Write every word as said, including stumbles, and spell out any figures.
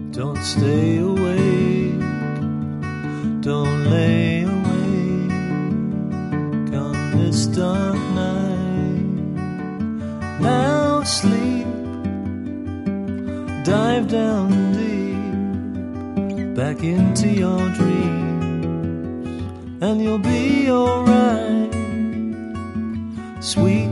Don't stay awake, don't lay awake on this dark night. Now sleep, dive down deep, back into your dreams, and you'll be alright, sweet